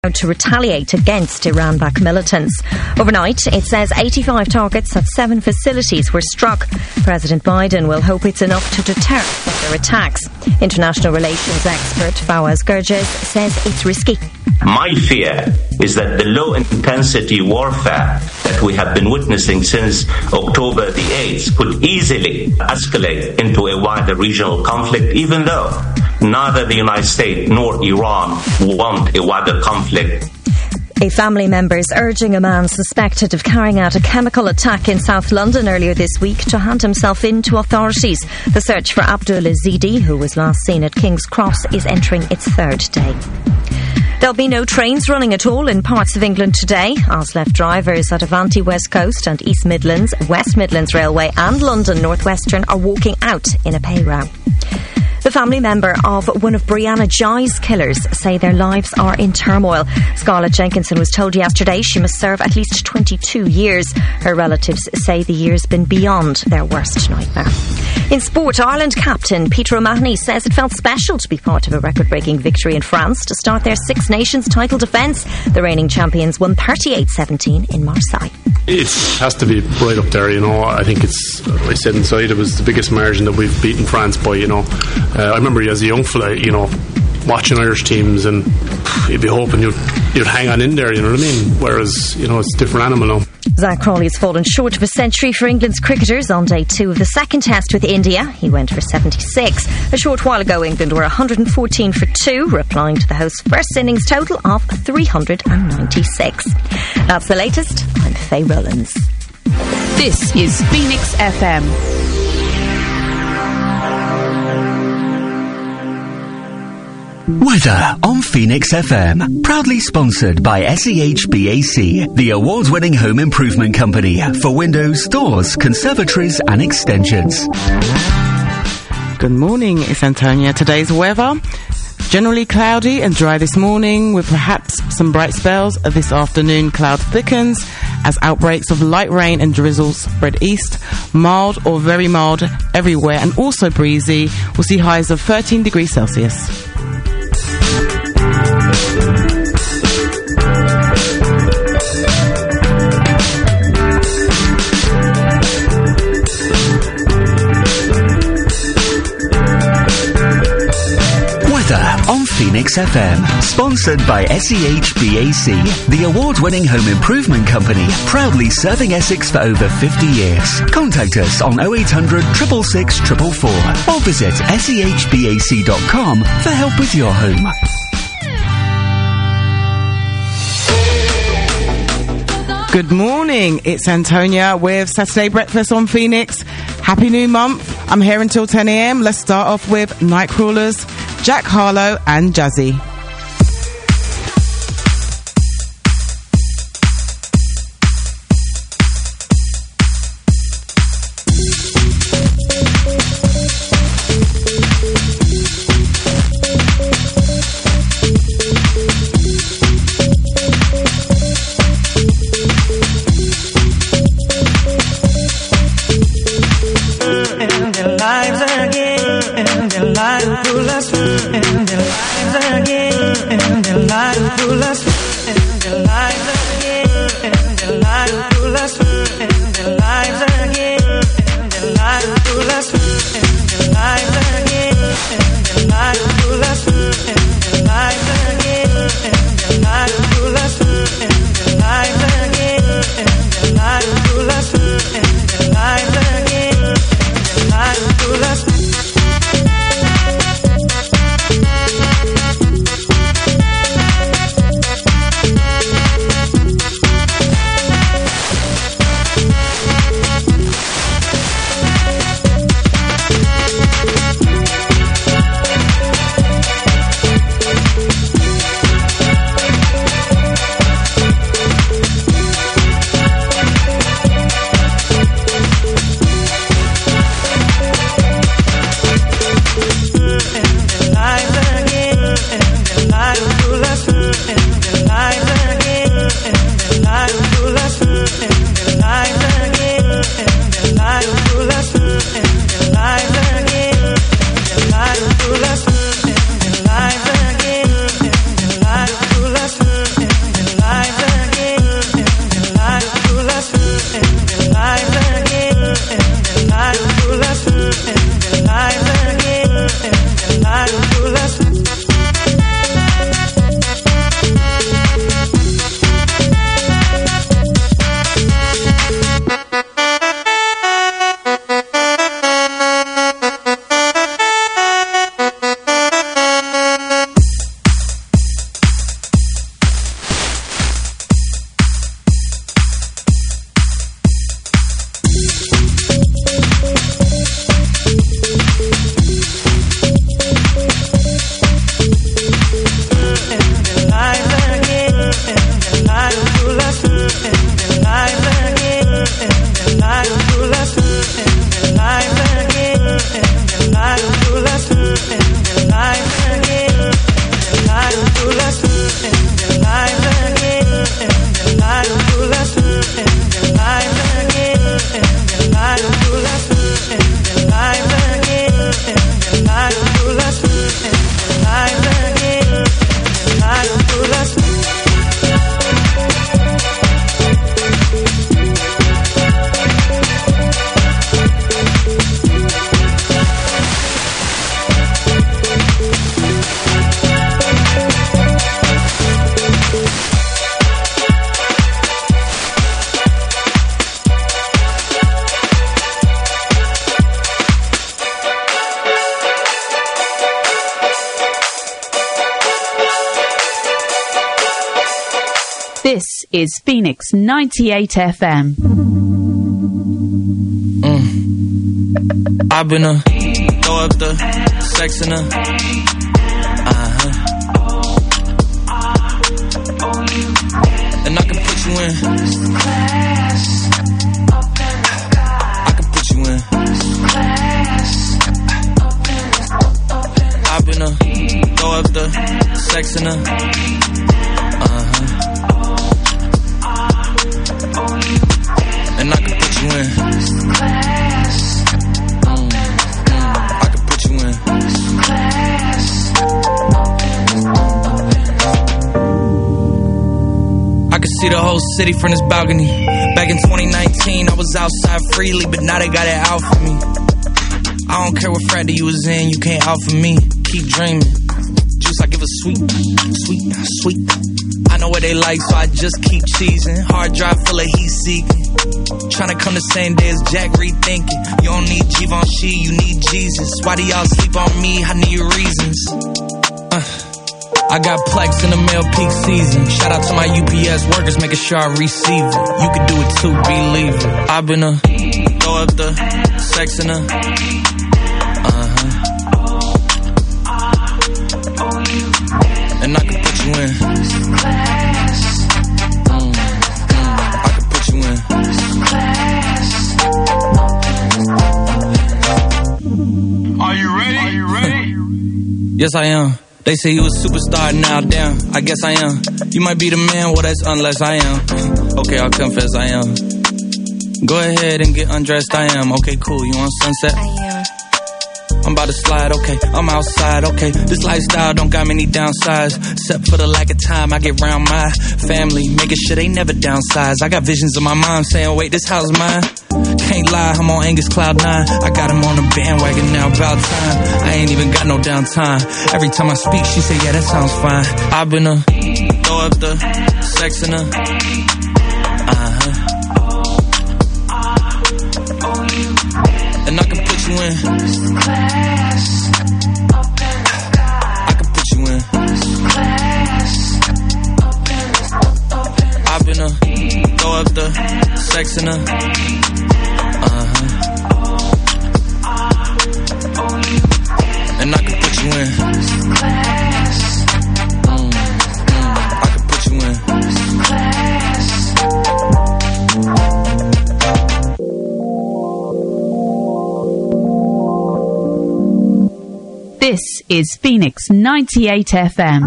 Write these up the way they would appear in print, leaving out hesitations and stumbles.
to retaliate against Iran-backed militants. Overnight, it says 85 targets at 7 facilities were struck. President Biden will hope it's enough to deter further attacks. International relations expert Fawaz Gerges says it's risky. My fear is that the low-intensity warfare that we have been witnessing since October the 8th could easily escalate into a wider regional conflict, even though neither the United States nor Iran want a wider conflict. A family member is urging a man suspected of carrying out a chemical attack in South London earlier this week to hand himself in to authorities. The search for Abdul Azidi, who was last seen at King's Cross, is entering its third day. There'll be no trains running at all in parts of England today. ASLEF drivers at Avanti West Coast and East Midlands, West Midlands Railway and London North Western are walking out in a pay row. The family member of one of Brianna Ghey's killers say their lives are in turmoil. Scarlett Jenkinson was told yesterday she must serve at least 22 years. Her relatives say the year's been beyond their worst nightmare. In sport, Ireland captain Peter O'Mahony says it felt special to be part of a record-breaking victory in France to start their Six Nations title defence. The reigning champions won 38-17 in Marseille. It has to be right up there, I think it's, I said inside, it was the biggest margin that we've beaten France by, I remember as a young fella, watching Irish teams and you'd be hoping you'd hang on in there, you know what I mean? Whereas, it's a different animal now. Zach Crawley has fallen short of a century for England's cricketers on day 2 of the second test with India. He went for 76. A short while ago, England were 114 for 2, replying to the host's first innings total of 396. That's the latest. I'm Faye Rollins. This is Phoenix FM. Weather on Phoenix FM. Proudly sponsored by SEHBAC, the award-winning home improvement company for windows, doors, conservatories and extensions. Good morning, it's Antonia. Today's weather. Generally cloudy and dry this morning with perhaps some bright spells. This afternoon, cloud thickens as outbreaks of light rain and drizzle spread east. Mild or very mild everywhere and also breezy. We'll see highs of 13 degrees Celsius. On Phoenix FM, sponsored by SEHBAC, the award-winning home improvement company, proudly serving Essex for over 50 years. Contact us on 0800 666 444 or visit sehbac.com for help with your home. Good morning, it's Antonia with Saturday Breakfast on Phoenix. Happy new month. I'm here until 10 a.m. Let's start off with Nightcrawlers, Jack Harlow and Jazzy. And their lives again. This is Phoenix 98 FM. I've been throw up the sex in and I can put you in. I can put you in. I've been throw up the sex in and I can put you in. I can put you in. I can see the whole city from this balcony. Back in 2019, I was outside freely, but now they got it out for me. I don't care what fraternity you was in, you can't out for me. Keep dreaming. Juice, I give a sweet, sweet, sweet. I know what they like, so I just keep cheesing. Hard drive full of heat seeking. Tryna come the same day as Jack, rethinking. You don't need Givenchy, you need Jesus. Why do y'all sleep on me? I need reasons. I got Plex in the mail peak season. Shout out to my UPS workers, making sure I receive it. You can do it too, believe it. I've been throw up the sex in and I can put you in. I can put you in. Are you ready? Are you ready? Yes, I am. They say you a superstar, now damn, I guess I am. You might be the man, well that's unless I am. Okay, I'll confess I am. Go ahead and get undressed, I am. Okay, cool, you on Sunset? I am. I'm about to slide, okay, I'm outside, okay. This lifestyle don't got many downsides, except for the lack of time I get round my family, making sure they never downsize. I got visions of my mom saying, wait, this house mine. Can't lie, I'm on Angus Cloud 9. I got him on the bandwagon now, about time. I ain't even got no downtime. Every time I speak, she say, yeah, that sounds fine. I've been throw up the sex in and I can put you in. I can put you in. I've been throw up the sex in and I can put you in. I can put you in. This is Phoenix 98 FM.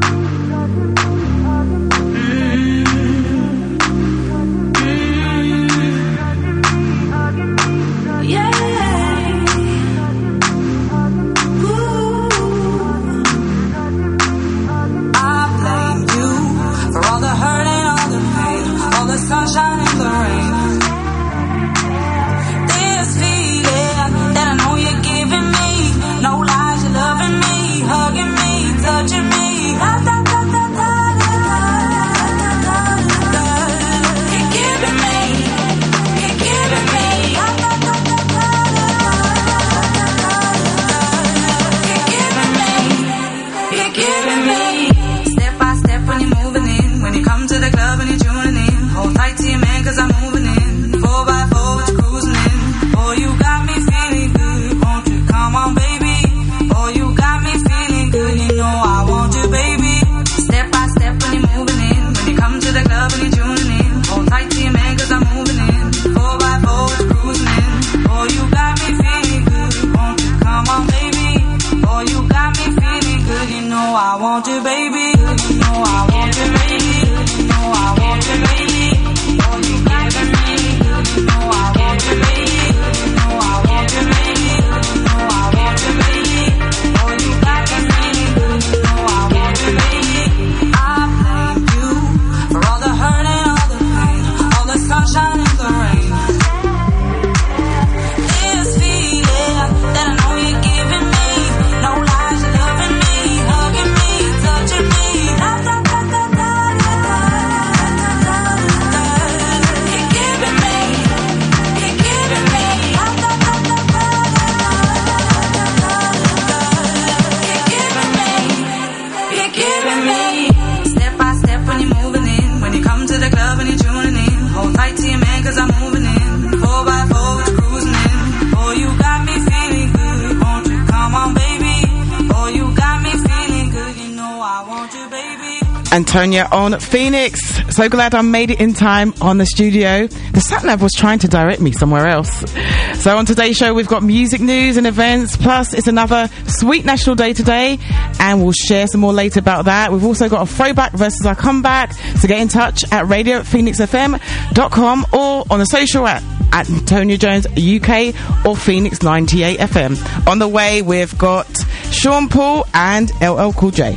Sunshine and the rain. This feeling that I know you're giving me. No lies, you're loving me, hugging me, touching me. Antonia on Phoenix. So glad I made it in time on the studio. The sat-nav was trying to direct me somewhere else. So on today's show, we've got music news and events, plus it's another sweet National Day today, and we'll share some more later about that. We've also got a throwback versus our comeback, so get in touch at radio@phoenixfm.com or on the social at Antonia Jones UK or Phoenix 98 FM. On the way, we've got Sean Paul and LL Cool J.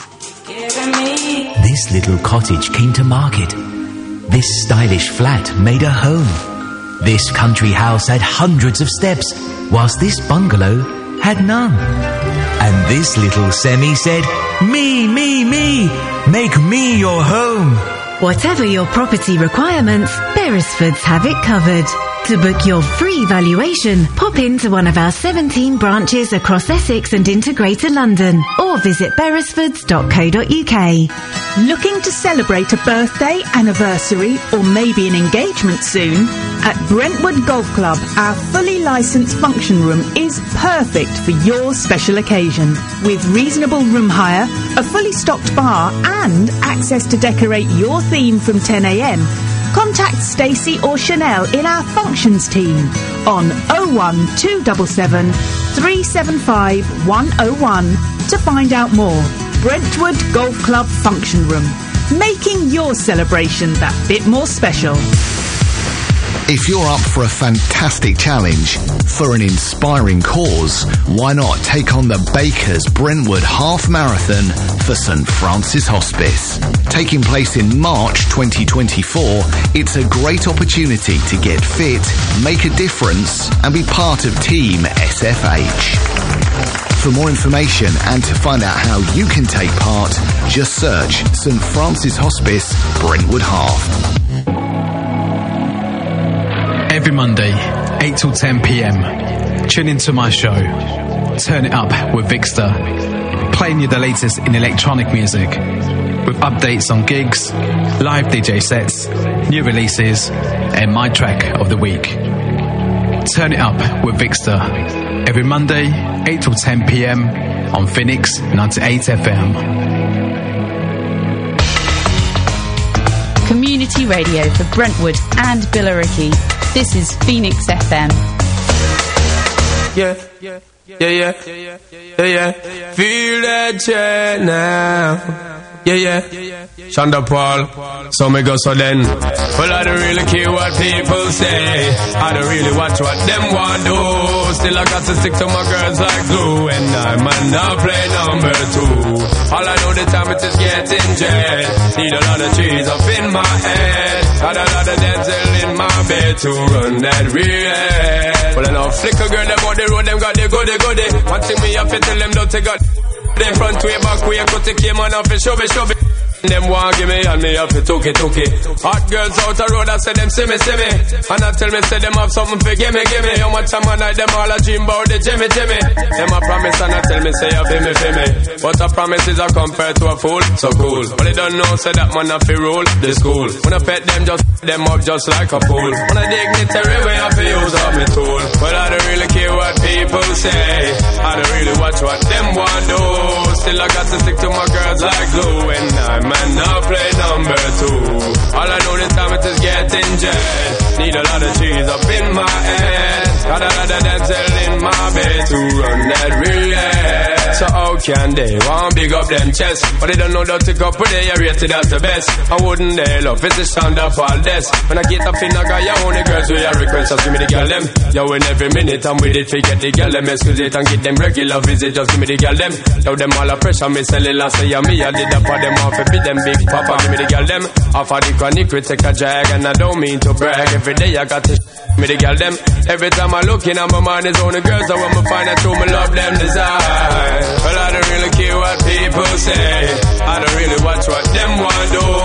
This little cottage came to market. This stylish flat made a home. This country house had hundreds of steps, whilst this bungalow had none. And this little semi said, me, make me your home. Whatever your property requirements, Beresfords have it covered. To book your free valuation, pop into one of our 17 branches across Essex and into Greater London, or visit beresfords.co.uk. Looking to celebrate a birthday, anniversary, or maybe an engagement soon? At Brentwood Golf Club, our fully licensed function room is perfect for your special occasion. With reasonable room hire, a fully stocked bar, and access to decorate your theme from 10 a.m, contact Stacey or Chanel in our functions team on 01277 375 101 to find out more. Brentwood Golf Club Function Room, making your celebration that bit more special. If you're up for a fantastic challenge, for an inspiring cause, why not take on the Bakers Brentwood Half Marathon for St Francis Hospice? Taking place in March 2024, it's a great opportunity to get fit, make a difference, and be part of Team SFH. For more information and to find out how you can take part, just search St Francis Hospice Brentwood Half. Every Monday, 8 till 10 p.m, tune into my show, Turn It Up with Vixter, playing you the latest in electronic music, with updates on gigs, live DJ sets, new releases, and my track of the week. Turn It Up with Vixter, every Monday, 8 till 10 p.m, on Phoenix 98 FM. Community radio for Brentwood and Billericay. This is Phoenix FM. Yeah. Feel that jet now. Yeah. Shonda Paul, so me go so then. Well, I don't really care what people say. I don't really watch what them want do. Still I got to stick to my girls like glue. And I might not play number 2. All I know the time it is getting jet. Need a lot of trees up in my head. Got a lot of dental in my bed to run that real. Well, I know flicker girl, them on the road, them got the goody. One thing me have to tell them, don't take out them front way, back way, cut the came on off and shove it. Them want give me and me have to took it. Hot girls out the road, I say them see me. And I tell me, say them have something for gimme. How much time I night them all a dream about the Jimmy. Them a promise and I tell me, say you feel me. But a promise is a compared to a fool, so cool. But they don't know, say that man a fi rule the school. When I pet them, just them up just like a fool. When I dignitary way, I fi use up me tool. But I don't really care what people say. I don't really watch what them want do. Still I got to stick to my girls like glue. And man, now play number 2. All I know this time it is getting jet. Need a lot of cheese up in my head. Got a lot of dental in my bed to run that relay. So how can they want big up them chest? But they don't know that to go put they are rated as the best. I wouldn't they love it's the sound of all this. When I get up in a guy, you only girls with your request. Just give me the girl them. Yo, in every minute I'm with it, forget the girl them. Excuse it and get them regular visit. Just give me the girl them. Now them all a pressure, me sell it last say me. I did up for them off a bit them big papa. Give me the girl them. Off of the chronic we take a drag. And I don't mean to brag. Every day I got to me the girl them. Every time I look in at my mind is only girls. I want me find out who me love them desire. Well, I don't really care what people say. I don't really watch what them want do.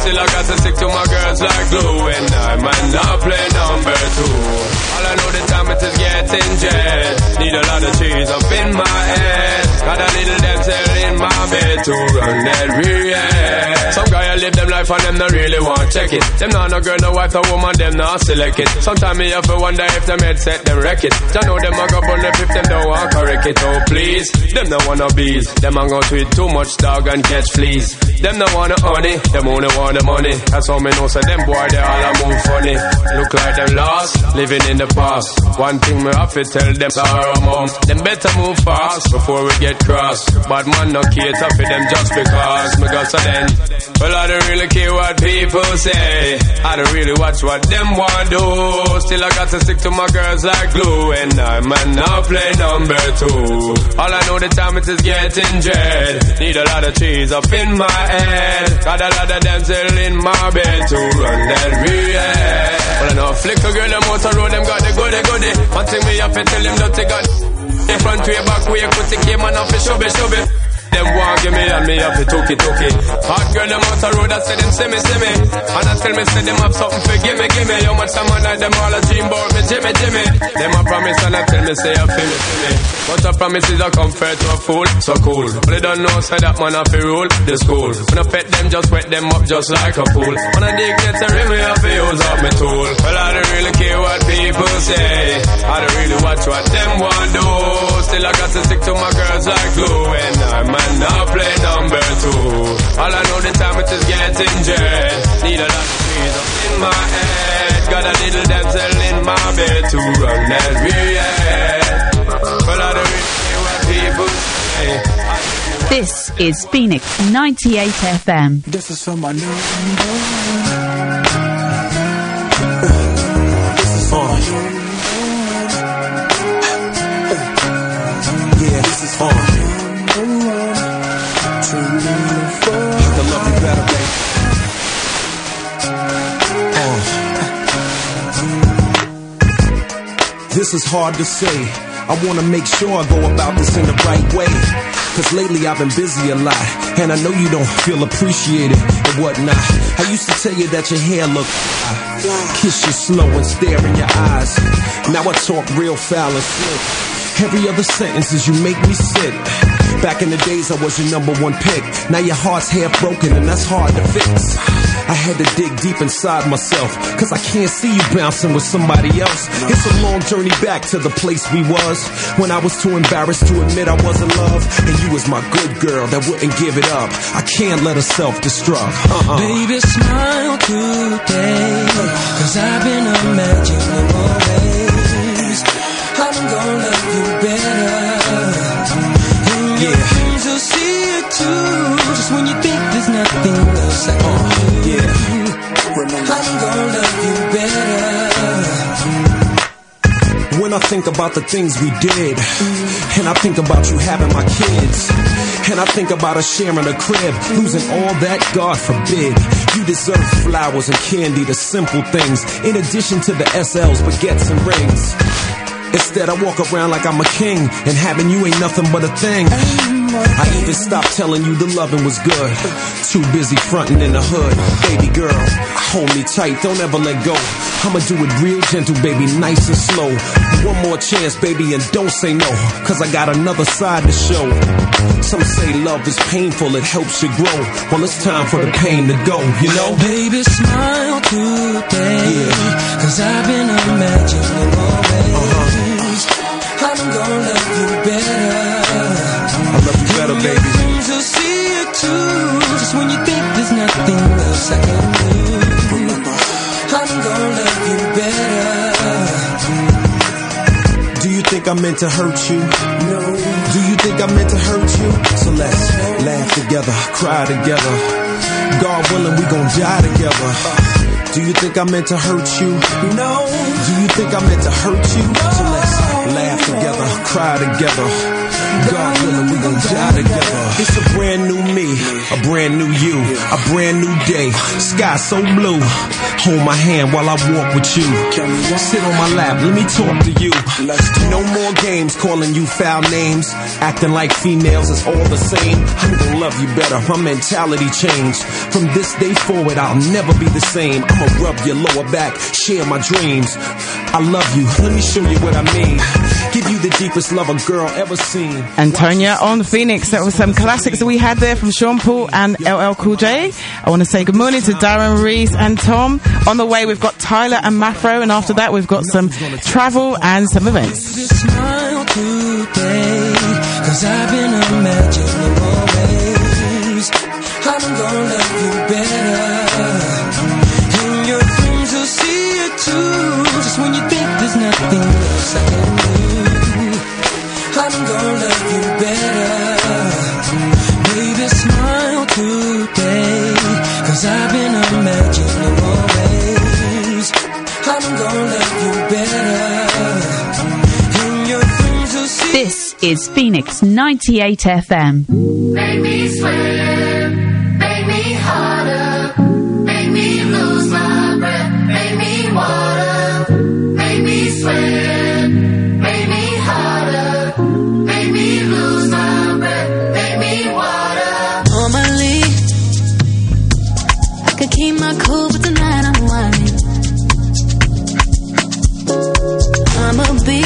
Still I got to stick to my girls like glue, and I might not play number two. All I know the time it is getting jet. Need a lot of cheese up in my head. Got a little damsel in my bed to run that real. Some guy I live them life and them not really want check it. Them not no girl, no wife, no woman, them not select it. Sometimes me have to wonder if them head set them wreck it. I know them a go bun if them don't want correct it. Oh please, them no wanna bees. Them a go tweet too much dog and catch fleas. Them no wanna honey, them only want the money. That's how me know so them boy they all a move funny. Look like them lost, living in the past. One thing me have to tell them sorrow mom. Them better move fast before we get cross. Bad man no cater for them just because me got so then. Well I don't really care what people say. I don't really watch what them want do. Still I got to stick to my girls like glue, and I might not play number two. All I know the time it is getting dread. Need a lot of cheese up in my head. Got a lot of damsel in my bed to run that real. Well I know flick a girl them out the road, them got the goody. One thing me have to tell them dirty got in front way, back way, put the came and off the shove it. Them want give me and me have to took it. Hot girl them out the road, I say them see me. And I tell me say them have something for give me. How much time I night them all a dream about me, Jimmy. Them a promise and I tell me say I feel me. But a promise is a comfort to a fool, so cool. But they don't know say that man have to rule the school. When I pet them, just wet them up just like a pool. When I dig get a rim, me have to use up my tool. Well I don't really care what people say. I don't really watch what them want do. Still I got to stick to my girls like glue, and I might not play number two. All I know the time it is getting jet. Need a lot of trees up in my head. Got a little damsel in my bed to run that real. Well I don't really care what people say. This is Phoenix 98 FM. This is for my number. This is for yeah, this is for I can love you better, baby. This is hard to say. I wanna make sure I go about this in the right way. Cause lately I've been busy a lot, and I know you don't feel appreciated and whatnot. I used to tell you that your hair looked kiss you slow and stare in your eyes. Now I talk real foul and slick. Every other sentence is you make me sick. Back in the days I was your number one pick. Now your heart's half broken and that's hard to fix. I had to dig deep inside myself, cause I can't see you bouncing with somebody else. It's a long journey back to the place we was, when I was too embarrassed to admit I was in love. And you was my good girl that wouldn't give it up. I can't let her self-destruct. Baby, smile today, cause I've been imagining always I'm gonna love you better. Yeah, you'll see it too. Just when you think there's nothing else I can do, yeah, I'm gonna love you better. When I think about the things we did, and I think about you having my kids, and I think about us sharing a crib, losing all that, God forbid. You deserve flowers and candy, the simple things, in addition to the SLs, baguettes and rings. Instead I walk around like I'm a king, and having you ain't nothing but a thing. I even stopped telling you the loving was good. Too busy fronting in the hood. Baby girl, hold me tight, don't ever let go. I'ma do it real gentle, baby, nice and slow. One more chance, baby, and don't say no, cause I got another side to show. Some say love is painful, it helps you grow. Well, it's time for the pain to go, you know? Baby, smile today, yeah, cause I've been imagining always I'm gonna love you better. I love you better, baby. You'll see it too. Just when you think there's nothing else I can do, I'm gonna love you better. Do you think I meant to hurt you? No. Do you think I meant to hurt you? So let's laugh together, cry together. God willing, we gon' die together. Do you think I meant to hurt you? No. Do you think I meant to hurt you? So let's laugh together, cry together. God willing, we gon' die together. It's a brand new me, a brand new you, a brand new day. Sky so blue. Hold my hand while I walk with you. Sit on my lap, let me talk to you. No more games calling you foul names. Acting like females is all the same. I'm gonna love you better, my mentality changed. From this day forward, I'll never be the same. I'ma rub your lower back, share my dreams. I love you, let me show you what I mean. Give you the deepest love a girl ever seen. Antonia on Phoenix. That was some classics that we had there from Sean Paul and LL Cool J. I want to say good morning to Darren Reese and Tom. On the way, we've got Tyler and Mafro, and after that, we've got some travel and some events. Smile today, 'cause I've been imagining always. I'm gonna love you better, and your friends will see it too. Just when you think there's nothing else I can do, I'm gonna love you better. Baby, smile today, 'cause I've been imagining always. I'm gonna love you better, and your friends will see. This is Phoenix 98 FM. Make me sweat, make me harder, make me lose my breath, make me water, make me sweat, make me harder, make me lose my breath, make me water. Normally, I could keep my cool, but tonight I'm whining. I'ma be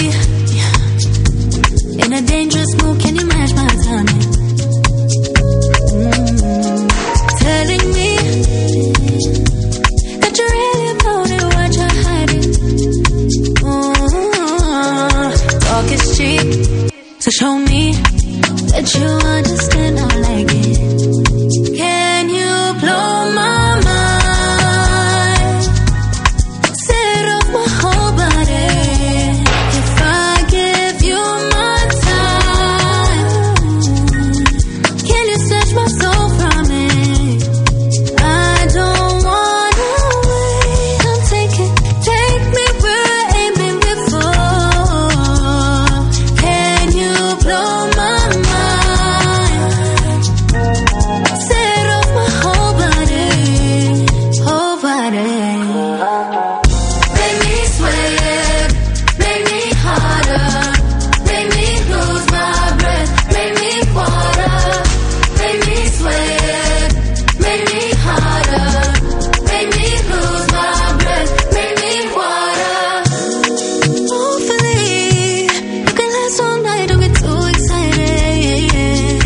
in a dangerous mood, can you match my timing? Telling me that you really about it, what you're hiding. Talk is cheap, so show me that you understand I like it. Can you blow my mind? Set off my whole body. If I give you my time, can you snatch my soul from it? I don't wanna wait. Come take me where I ain't been before. Can you blow my mind? Set off my whole body, whole body. Make me sweat, make me harder, make me lose my breath, make me water, make me sweat, make me harder, make me lose my breath, make me water. Hopefully, you can last all night, don't get too excited.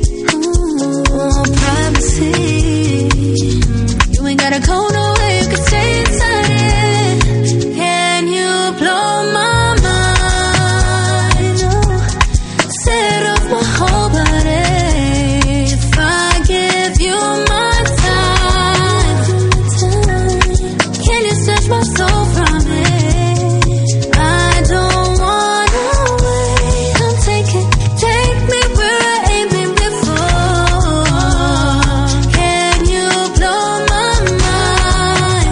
Privacy, you ain't gotta go nowhere, you can stay inside it. Can you blow my mind? Set off my whole body. If I give you my time, can you snatch my soul from it? I don't wanna wait. Come take me where I ain't been before. Can you blow my mind?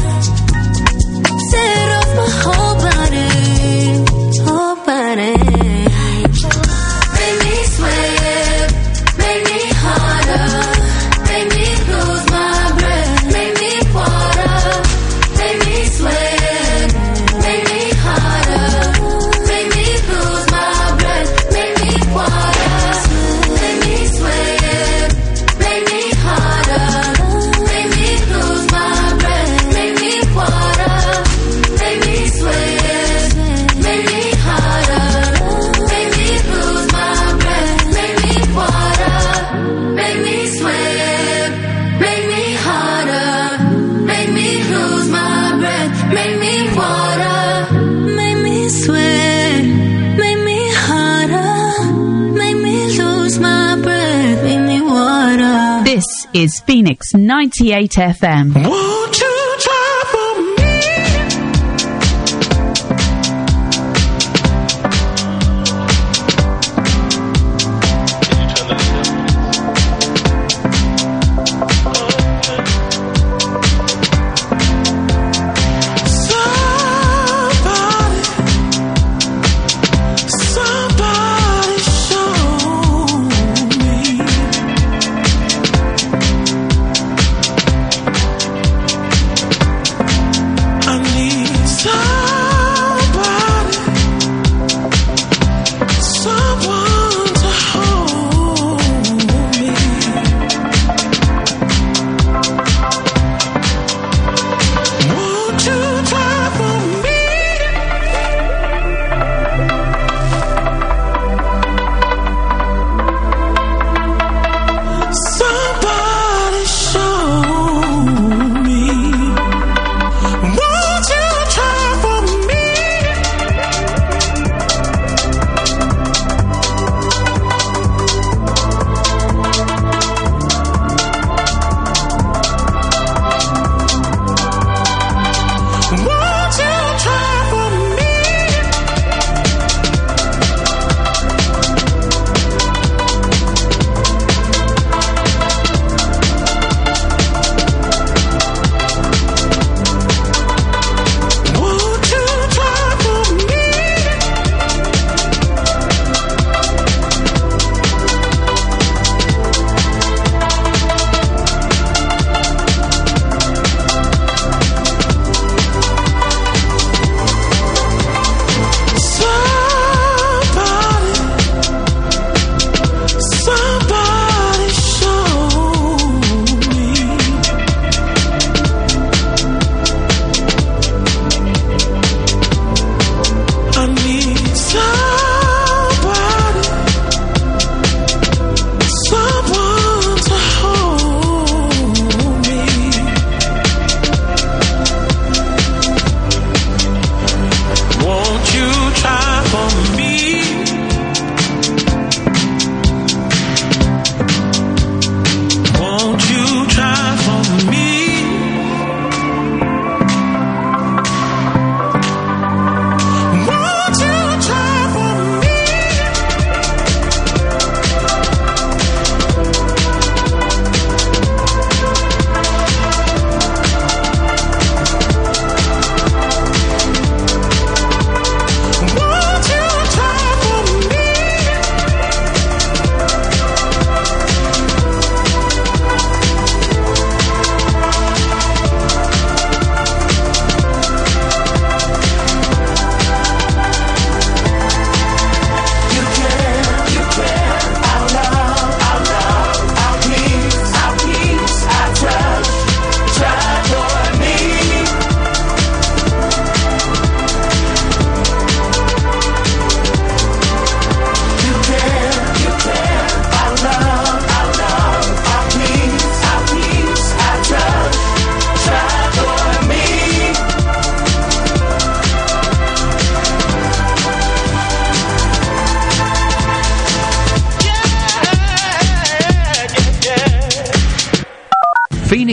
Set off my whole body, whole body. Make me sweat, make me harder, make me lose my breath, make me water, make me sweat, make me harder, make me lose my breath, make me water, make me sweat, make me harder, make me lose my breath, make me water, make me sweat, make me harder, make me lose my breath, make me water, make me sweat, make me harder, make me lose my breath, make me water. Make me sweat, make me harder, make me lose my breath, make me water. This is Phoenix 98 FM. Won't you try for me? Somebody show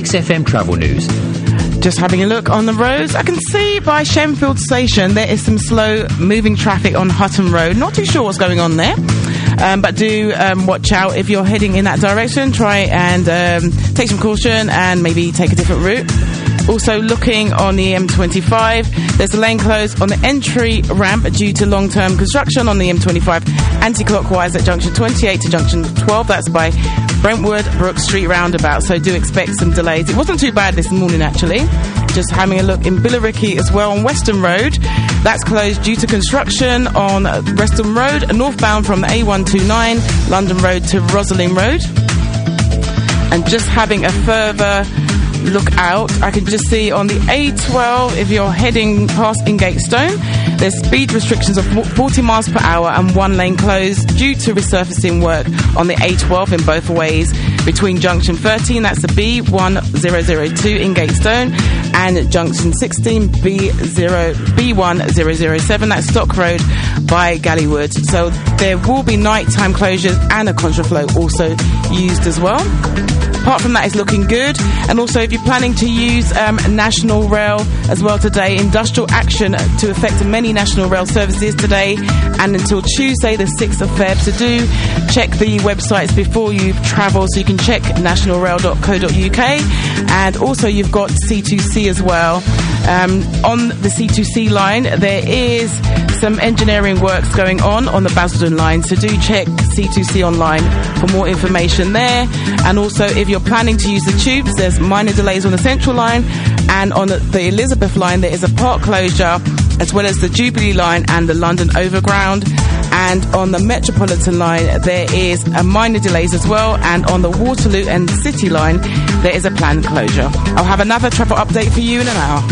Phoenix FM travel news. Just having a look on the roads, I can see by Shenfield Station there is some slow moving traffic on Hutton Road. Not too sure what's going on there, but do watch out if you're heading in that direction. Try and take some caution and maybe take a different route. Also looking on the M25, there's a lane closed on the entry ramp due to long-term construction on the M25 anti-clockwise at junction 28 to junction 12. That's by Brentwood Brook Street roundabout, so do expect some delays. It wasn't too bad this morning actually. Just having a look in Billericay as well on Western Road. That's closed due to construction on Western Road, northbound from the A129 London Road to Rosalind Road. And just having a further look out, I can just see on the A12, if you're heading past Ingatestone, there's speed restrictions of 40 miles per hour and one lane closed due to resurfacing work on the A12 in both ways between junction 13, that's the B1002 Ingatestone, and junction 16 B1007, that's Stock Road by Gallywood. So there will be nighttime closures and a contraflow also used as well. Apart from that, it's looking good. And also, if you're planning to use National Rail as well today, industrial action to affect many National Rail services today and until Tuesday, the 6th of Feb. So do check the websites before you travel, so you can check nationalrail.co.uk. And also, you've got C2C as well. On the C2C line, there is some engineering works going on the Basildon line, so do check C2C online for more information there. And also, if you're planning to use the tubes, there's minor delays on the Central line, and on the Elizabeth line there is a part closure, as well as the Jubilee line and the London Overground. And on the Metropolitan line there is a minor delays as well, and on the Waterloo and City line there is a planned closure. I'll have another travel update for you in an hour.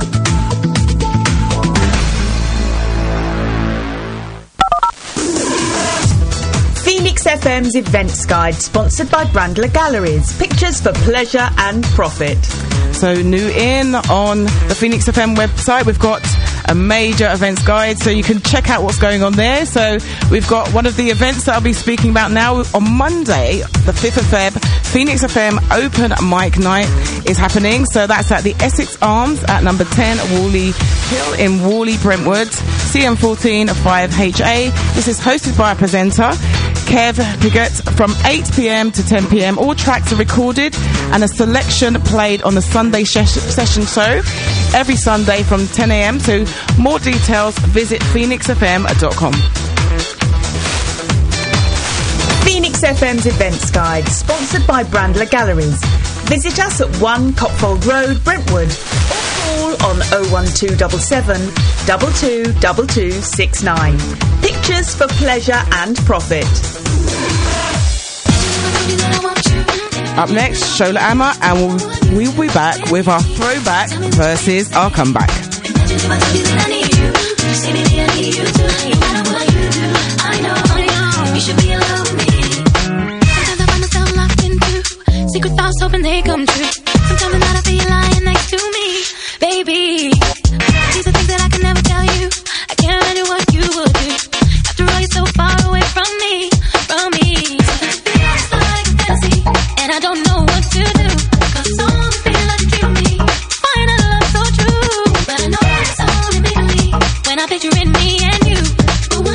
Phoenix FM's Events Guide, sponsored by Brandler Galleries. Pictures for pleasure and profit. So new in on the Phoenix FM website, we've got a major events guide, so you can check out what's going on there. So we've got one of the events that I'll be speaking about now on Monday, the 5th of Feb. Phoenix FM Open Mic Night is happening. So that's at the Essex Arms at number 10 Whalley Hill in Whalley, Brentwood, CM14 5HA. This is hosted by a presenter, Kev Piggott, from 8 p.m. to 10 p.m. All tracks are recorded and a selection played on the Sunday session show every Sunday from 10 a.m. So more details, visit phoenixfm.com. Phoenix FM's Events Guide, sponsored by Brandler Galleries. Visit us at 1 Copfold Road, Brentwood, or call on 01277 222269. Pictures for pleasure and profit. Up next, Shola Amma, and we'll be back with our throwback versus our comeback. Secret thoughts hoping they come true. Sometimes I feel you lying next to me, baby. These are things that I can never tell you. I can't imagine what you would do. After all, you're so far away from me, from me. Sometimes it feels like a fantasy, and I don't know what to do. 'Cause all the feeling that you treat me, find a love so true. But I know it's only me when I picture in me and you. But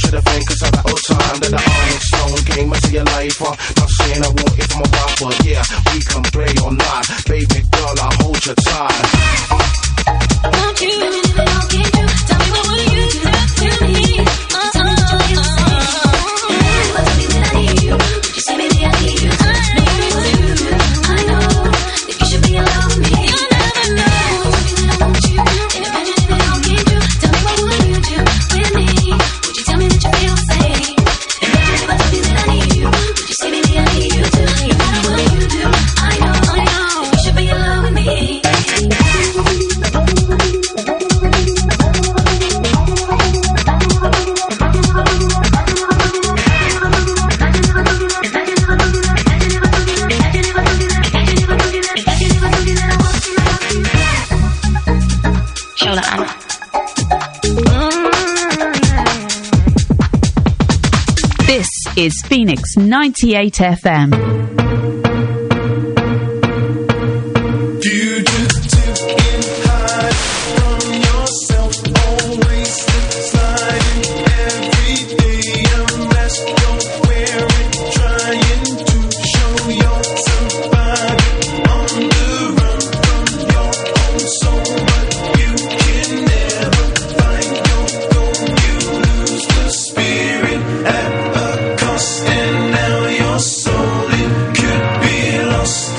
to the thing, cause I got all time. That the honest stone game, I see your life. Not saying I want it for my wife, but yeah, we can play online. Baby girl, I'll hold you tight. Won't you, I'll give you, tell me what will you do to me? Tell me what you feel, say. But tell me that I need you. Would you say, baby, I need you? Baby, what you do? I know that you should be in love with me. You'll never know. Tell me that I want you. And imagine if I'll give you. Tell me what will you do with me? Would you tell me that you feel, say? Imagine if I told you that I need you. Would you say, baby, I need you too? No matter what you do, I know that you should be in love with me. This is Phoenix 98 FM. You just took in high from yourself, always sliding every day. A mask you're wearing, trying to show you're surviving on the run from your own soul, but you can never find your goal. You lose the spirit at a cost, and now your soul, it could be lost.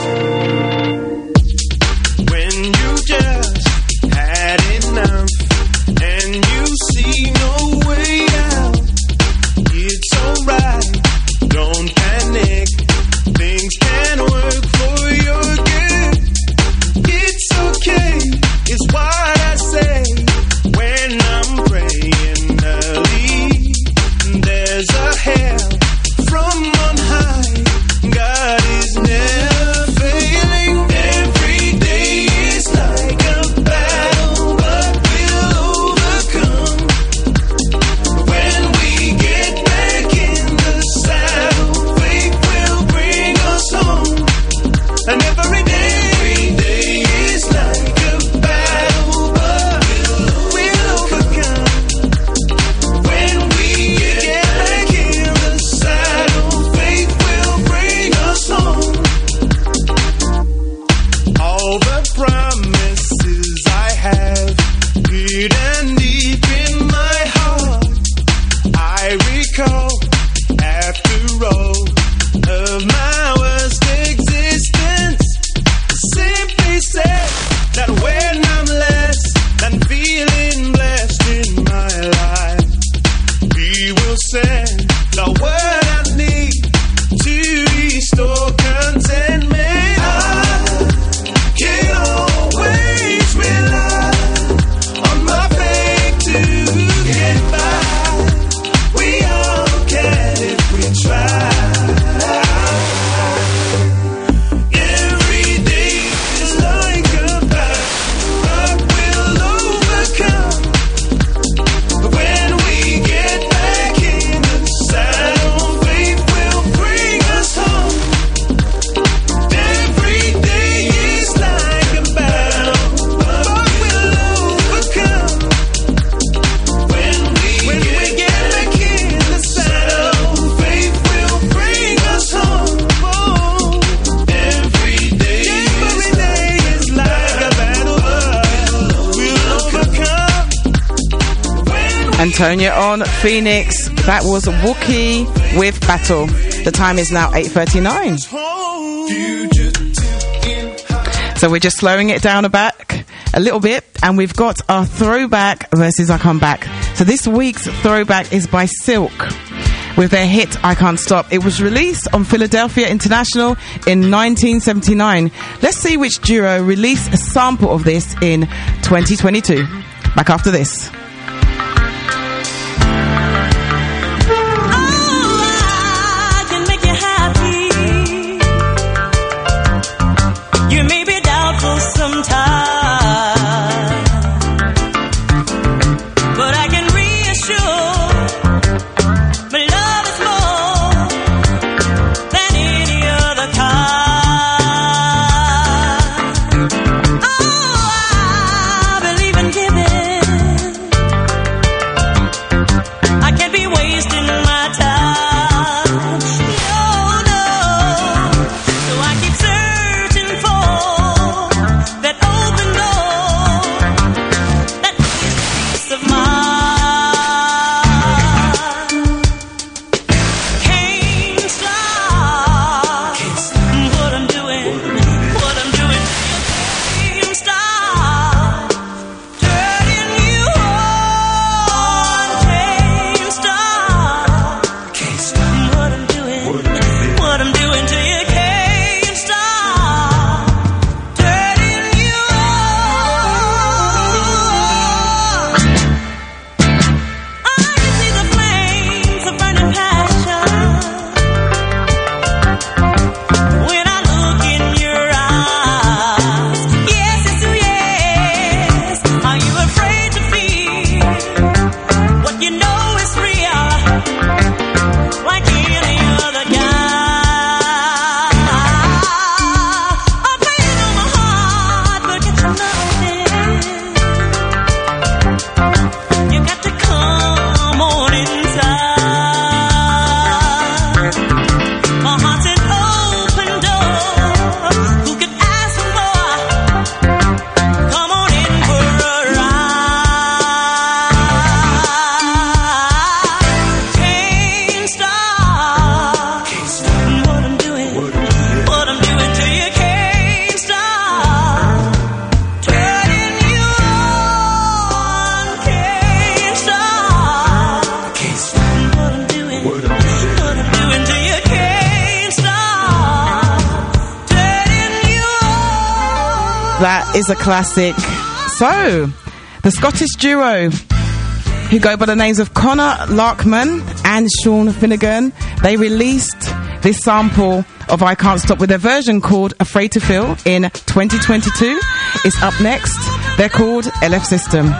When you just had enough and you see no way out, it's alright, don't panic, things can work for your good. It's okay, is what I say when I'm praying early. There's a help from on high, God is never failing. Every day is like a battle, but we'll overcome. When we get back in the saddle, faith will bring us home. And every day is like a battle, but we'll overcome. When we get back in the saddle, faith will bring us home. All the promises I have, hidden deep in my heart, I recall after all of my worst existence. Simply said that when I'm less than feeling blessed in my life, He will send the word I need to restore contentment. I can always rely on my faith to get by. We all can if we try. Every day is like a battle, but we'll overcome. When we get back in the saddle, faith will bring us home. Every day is like a battle, but we'll overcome. When we get back in the saddle, faith will bring us home. Every day is like a battle, but we'll overcome. Antonia on Phoenix. That was Wookie with Battle. The time is now 8:39. So we're just slowing it down a little bit, and we've got our throwback versus I Come Back. So this week's throwback is by Silk with their hit I Can't Stop. It was released on Philadelphia International in 1979. Let's see which duo released a sample of this in 2022. Back after this. I can make you happy. You may be doubtful sometimes, but I can reassure my love is more than any other kind. Oh, I believe in giving. That is a classic. So, the Scottish duo, who go by the names of Conor Larkman and Sean Finnegan, they released this sample of I Can't Stop with their version called Afraid to Feel in 2022. It's up next. They're called LF System.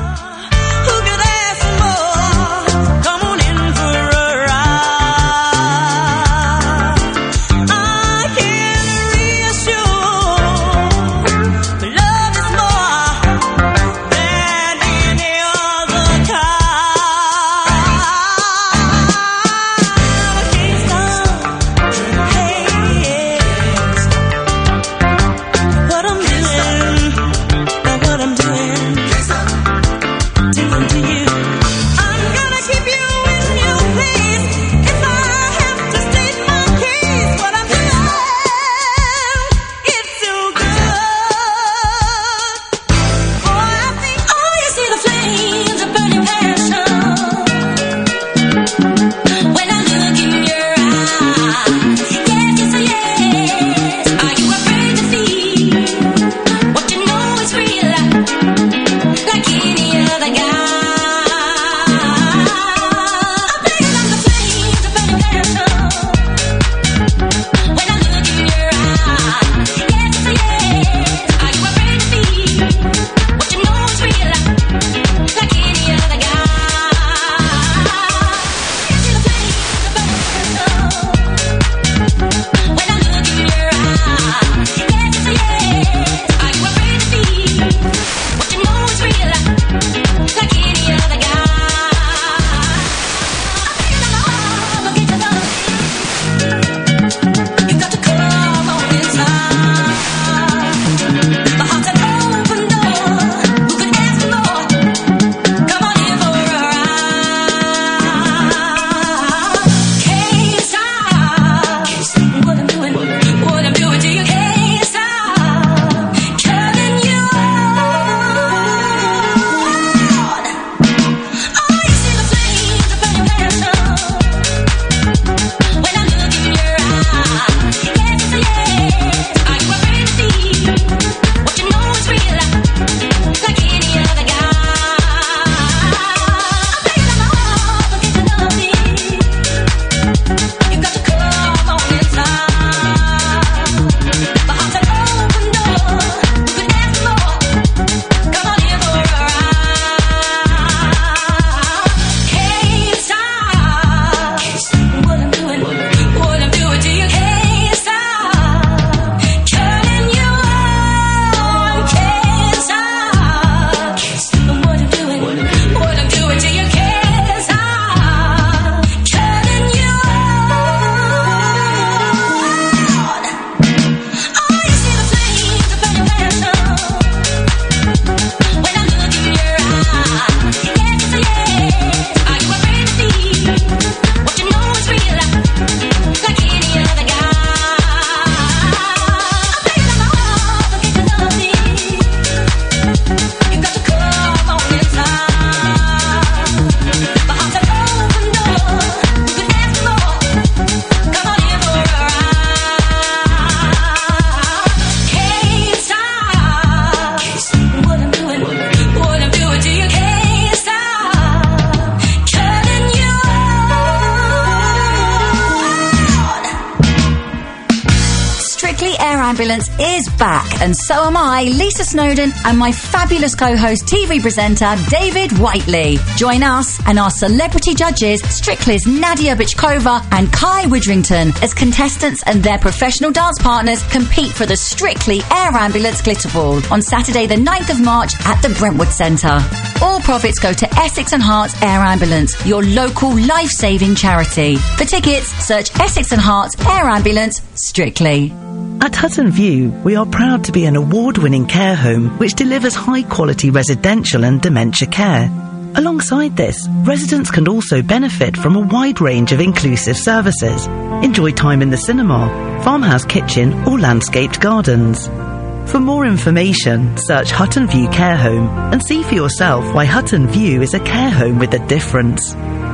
Ambulance is back, and so am I, Lisa Snowdon, and my fabulous co-host TV presenter David Whiteley. Join us and our celebrity judges Strictly's Nadia Bichkova and Kai Widrington as contestants and their professional dance partners compete for the Strictly Air Ambulance Glitter Ball on Saturday the 9th of March at the Brentwood Centre. All profits go to Essex and Herts Air Ambulance, your local life-saving charity. For tickets, search Essex and Herts Air Ambulance Strictly. At Hutton View, we are proud to be an award-winning care home which delivers high-quality residential and dementia care. Alongside this, residents can also benefit from a wide range of inclusive services. Enjoy time in the cinema, farmhouse kitchen or landscaped gardens. For more information, search Hutton View Care Home and see for yourself why Hutton View is a care home with a difference.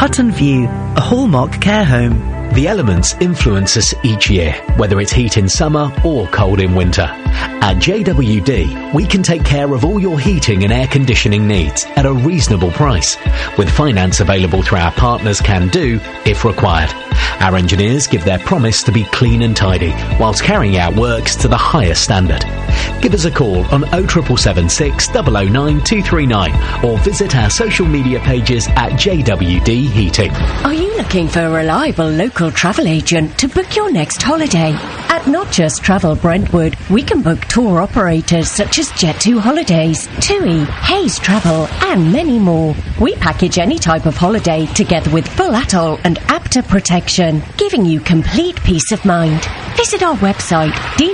Hutton View, a hallmark care home. The elements influence us each year, whether it's heat in summer or cold in winter. At JWD, we can take care of all your heating and air conditioning needs at a reasonable price, with finance available through our partners Can Do if required. Our engineers give their promise to be clean and tidy, whilst carrying out works to the highest standard. Give us a call on 07776 009 239 or visit our social media pages at JWD Heating. Are you looking for a reliable local travel agent to book your next holiday? At Not Just Travel Brentwood, we can book tour operators such as Jet2 Holidays, TUI, Hayes Travel, and many more. We package any type of holiday together with full atoll and APTA protection, giving you complete peace of mind. Visit our website,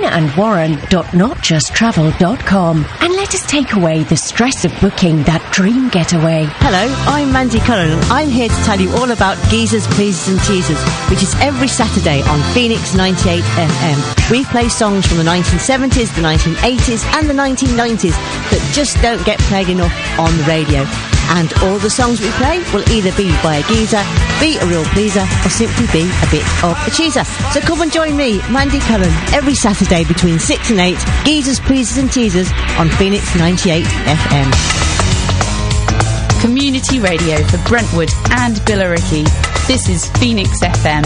dinaandwarren.notjusttravel.com, and let us take away the stress of booking that dream getaway. Hello, I'm Mandy Cullen, and I'm here to tell you all about Geezers, Pleasers and Teasers, which is every Saturday on Phoenix 98 FM. We play songs from the 1970s, the 1980s and the 1990s that just don't get played enough on the radio. And all the songs we play will either be by a geezer, be a real pleaser, or simply be a bit of a cheeser. So come and join me, Mandy Cullen, every Saturday between 6 and 8, Geezers, Pleasers and Teasers on Phoenix 98 FM. Community radio for Brentwood and Billericay. This is Phoenix FM.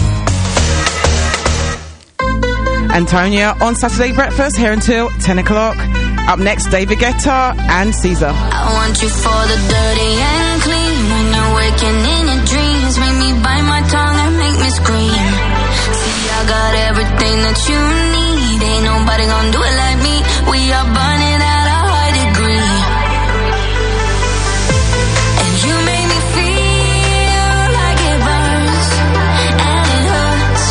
Antonia on Saturday Breakfast here until 10 o'clock. Up next, David Guetta and Caesar. I want you for the dirty and clean. When you're waking in your dreams, make me bite my tongue and make me scream. See, I got everything that you need. Ain't nobody gonna do it like me. We are burning at a high degree. And you make me feel like it burns and it hurts.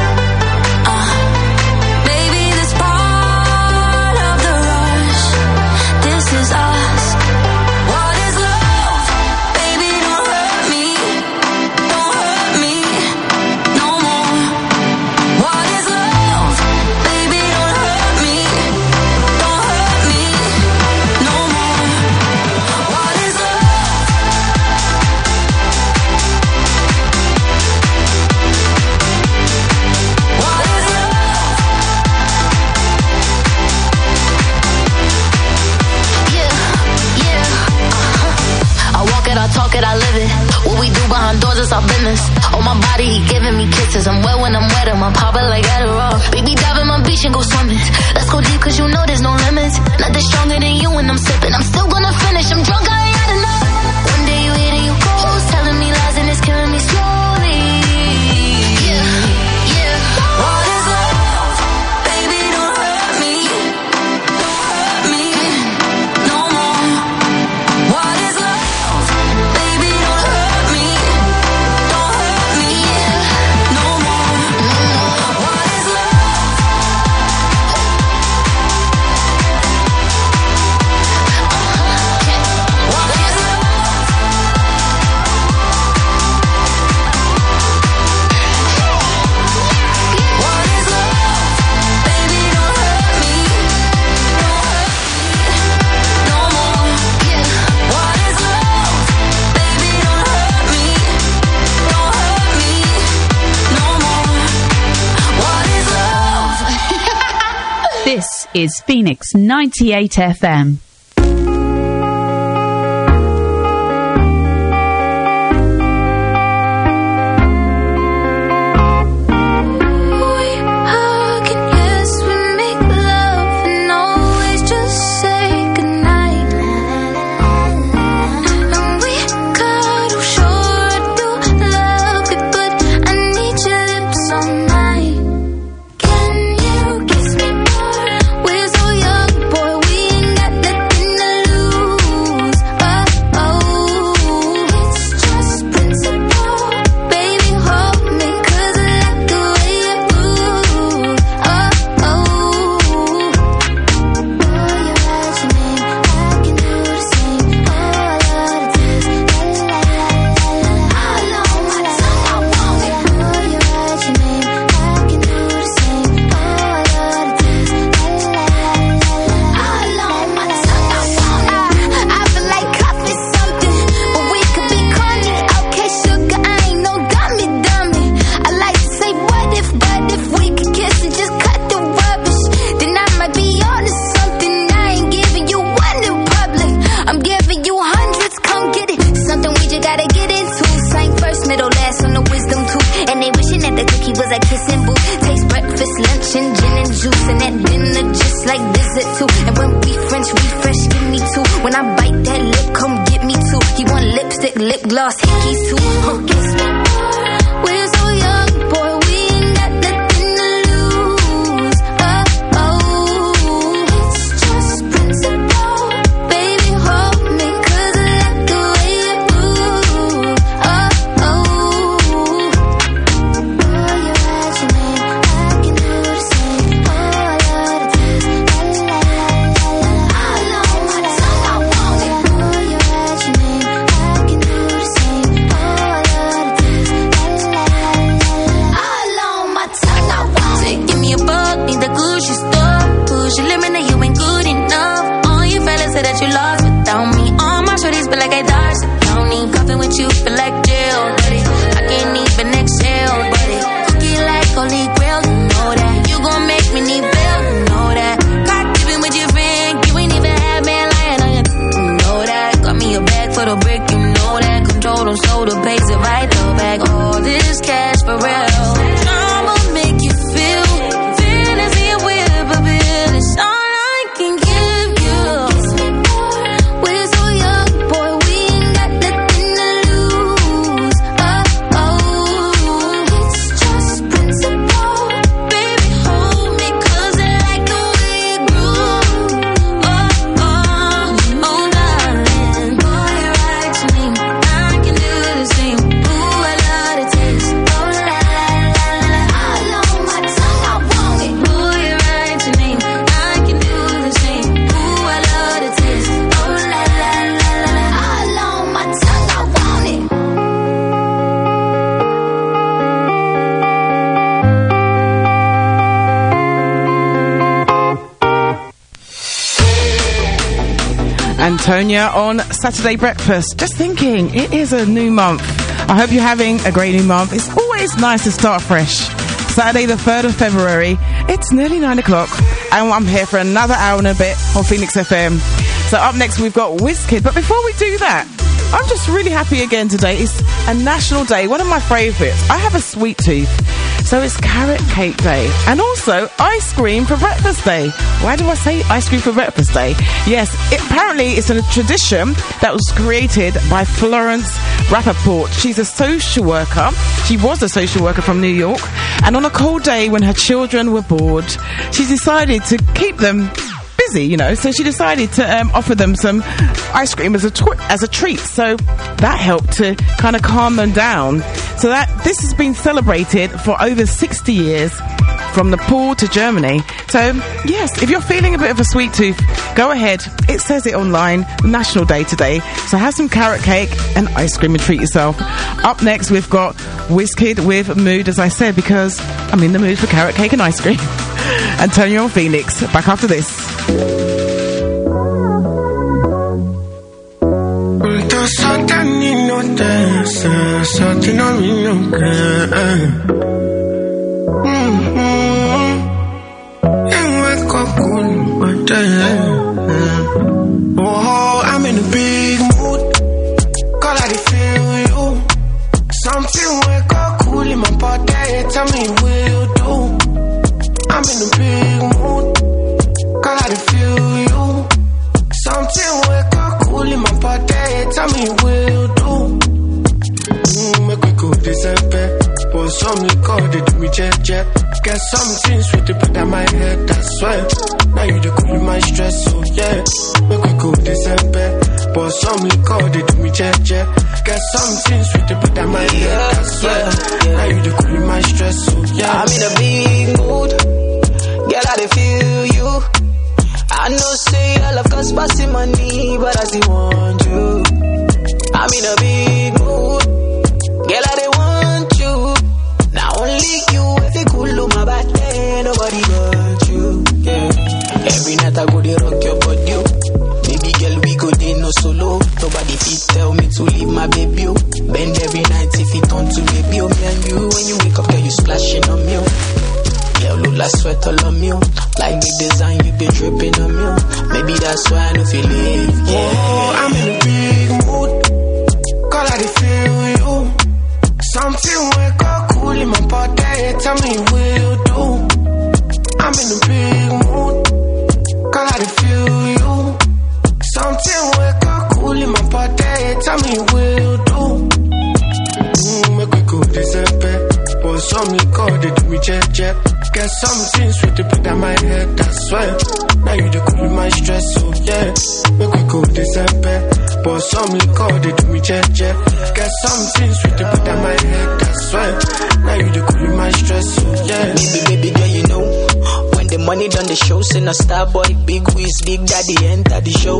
Baby, this part of the rush. This is us. What is love? Baby, don't hurt me. Don't hurt me no more. What is love? Baby, don't hurt me. Don't hurt me no more. What is love? What is love? I walk it, I talk it, I live it. What we do behind doors is our business. On my body, he giving me kisses. I'm wet when I'm wet, I'm popping like Adderall. Baby, dive in my beach and go swimming. Let's go deep, cause you know there's no limits. Nothing stronger than you when I'm sipping. I'm still gonna finish, I'm drunk, I ain't had enough. One day you hit and you go, telling me lies and it's killing me slowly. What is love? Baby, don't hurt me. Don't hurt me no more. What is love? Baby, don't hurt me. Don't hurt me no more. What is love? What is What is love? Baby, don't hurt me. Don't hurt me no more. What is love? Baby, don't hurt me. Don't hurt me no more. What is love? This is Phoenix 98 FM. We hug and yes, we make love and always just say goodnight. And we cuddle, sure I do love it, but I need your lips all night. Can you kiss me more? We're so young, boy, we ain't got the Antonia on Saturday Breakfast. Just thinking, it is a new month. I hope you're having a great new month. It's always nice to start fresh. Saturday the 3rd of February. It's nearly 9 o'clock and I'm here for another hour and a bit on Phoenix FM. So up next we've got WizKid. But before we do that, I'm just really happy again today. It's a national day, one of my favourites. I have a sweet tooth, so it's Carrot Cake Day. And also Ice Cream for Breakfast Day. Why do I say Ice Cream for Breakfast Day? Yes, apparently it's a tradition that was created by Florence Rappaport. She's a social worker. She was a social worker from New York. And on a cold day when her children were bored, she decided to keep them busy, you know, so she decided to offer them some ice cream as a treat. So that helped to kind of calm them down. So this has been celebrated for over 60 years, from Nepal to Germany. So yes, if you're feeling a bit of a sweet tooth, go ahead. It says it online, National Day today. So have some carrot cake and ice cream and treat yourself. Up next we've got WizKid with Mood, as I said, because I'm in the mood for carrot cake and ice cream. Antonio on Phoenix, back after this. Oh, I'm in a big mood. Call I feel you. Something wake up cool in my body. Tell me what you do. I'm in a big mood. Call I feel you. Something wake up cool in my body. Tell me what you do. Make we go December. But some liquor they do me jet. Get something sweet to put on my head, that's why. Now you the cool my stress, so yeah. Make we go December. But some liquor they do me jet. Get something sweet to put on my head, that's why. Now you the cool my stress, so yeah. I'm in a big mood. Girl, I dey feel you. I know say I love cause passing money, but I still want you. I'm in a big mood. Girl, I dey want you. Now only you, if you cool on my body, nobody but you. Yeah. Every night I go to rock your body. Baby girl, we go there no solo. Nobody fit tell me to leave my baby. Bend every night if it on to baby. Me and you, when you wake up, girl, you splashing on me. Girl, look like sweat all on me. Like the design you been dripping on me. Maybe that's why I don't feel it. Yeah. Oh, I'm in a big mood. Call I feel you. Something wake up cool in my body. Tell me what you do. I'm in a big mood. Call I feel you. Something wake up cool in my body. Tell me what you do. Make we go December. But some liquor they do me jet. Get something sweet to put on my head, that's why. Now you the cool my stress, so yeah. Make we go December. But some liquor they do me jet. Get something sweet to put on my head, that's why. Now you the cool my stress, so yeah. Baby girl, you know, when the money done the show, send a star boy, big whiz, big daddy enter the show.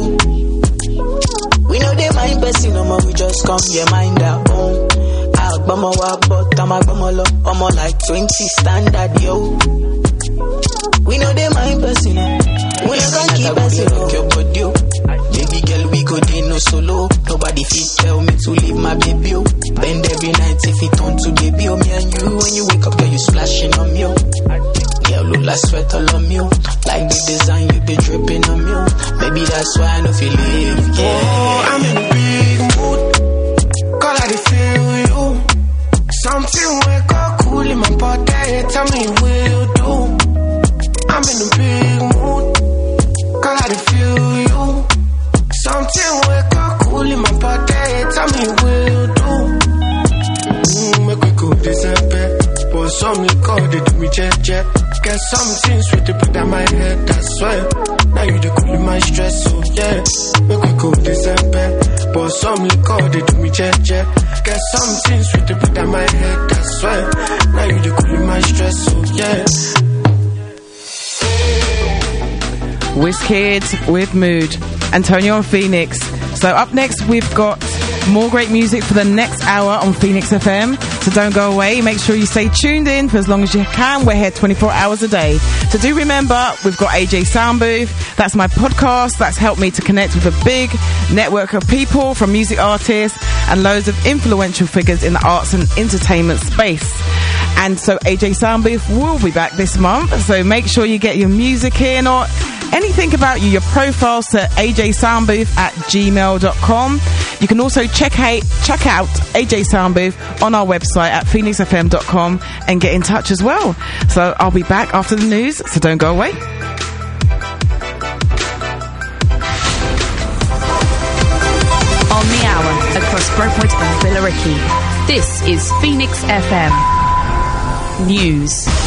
We know they mind person, no more, we just come, your mind our own. Bama wa but I'm a bama low. I'm on like 20 standard, yo. We know they mind person. We can't keep us in your body. Baby girl, we go there no solo. Nobody fit tell me to leave my baby. Bend every night if it on to baby. Me and you, when you wake up, girl, you splashing on me. Girl, look like sweat all on me. Like the design you been dripping on me. Maybe that's why I don't feel it. Yeah. Oh, I'm in a big mood. Call I feel you. Something wake up cool in my body. Tell me what you do. I'm in a big mood. Call I feel you. Something wake up cool in my body. Tell me what you do. Make we go December. But some liquor they do me jet. Get something sweet to put on my head, that's why. Now you the cool in my stress, so yeah. Make we go December. But some liquor they do me jet. Get something sweet to put on my head, that's why. Now you the cool in my stress, so yeah. WizKid with Mood, Antonio on Phoenix. So up next we've got more great music for the next hour on Phoenix FM. So don't go away. Make sure you stay tuned in for as long as you can. We're here 24 hours a day. So do remember, we've got AJ Sound Booth. That's my podcast. That's helped me to connect with a big network of people, from music artists and loads of influential figures in the arts and entertainment space. And so AJ Sound Booth will be back this month. So make sure you get your music in, or anything about you, your profiles, to ajsoundbooth@gmail.com. You can also check out AJ Sound Booth on our website at phoenixfm.com and get in touch as well. So I'll be back after the news, so don't go away. On the hour, across Brentwood and Billericay, this is Phoenix FM News.